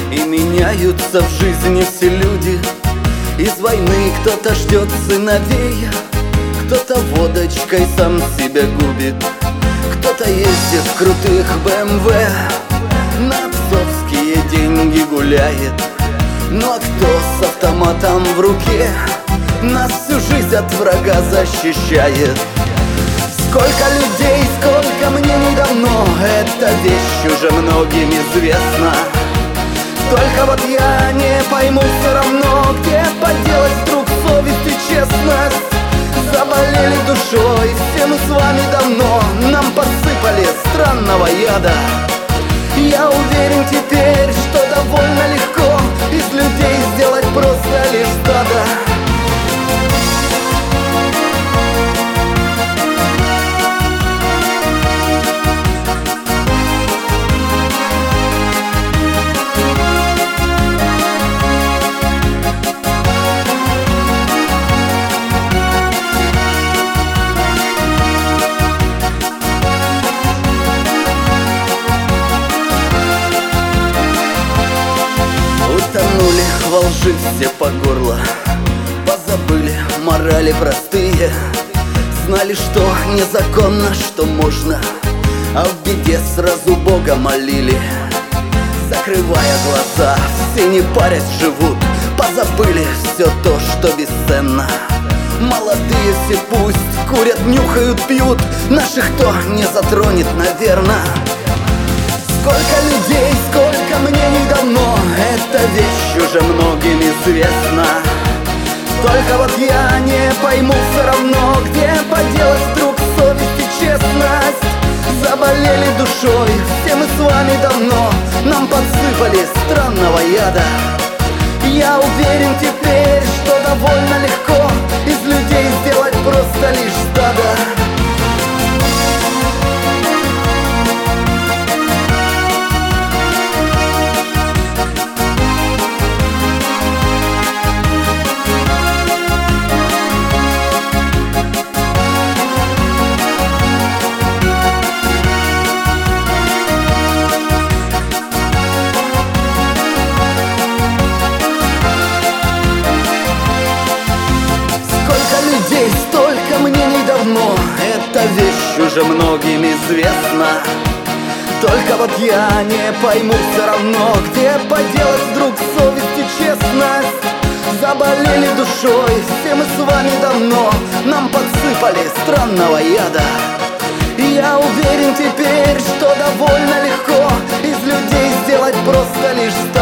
И меняются в жизни все люди. Из войны кто-то ждет сыновей, кто-то водочкой сам себя губит, кто-то ездит в крутых БМВ, на отцовские деньги гуляет. Ну а кто с автоматом в руке нас всю жизнь от врага защищает? Сколько людей, сколько мнений давно, эта вещь уже многим известна. Только вот я не пойму все равно, где поделать вдруг совесть и честность. Заболели душой, все мы с вами давно, нам посыпали странного яда. Я уверен теперь, что довольно легко из людей сделать просто лишь стадо. Утонули во лжи все по горло, позабыли морали простые. Знали, что незаконно, что можно, а в беде сразу Бога молили. Закрывая глаза, все не парясь живут, позабыли все то, что бесценно. Молодые все пусть курят, нюхают, пьют, наших кто не затронет, наверно. Сколько людей, сколько мнений давно, эта вещь уже многим известна. Только вот я не пойму все равно, где поделать вдруг совесть и честность. Заболели душой, все мы с вами давно, нам подсыпали странного яда. Я уверен теперь, что довольно легко из людей сделать просто лишь стадо. Столько мнений давно, эта вещь уже многим известна. Только вот я не пойму все равно, где поделать вдруг совесть и честность. Заболели душой, все мы с вами давно, нам подсыпали странного яда. И я уверен теперь, что довольно легко из людей сделать просто лишь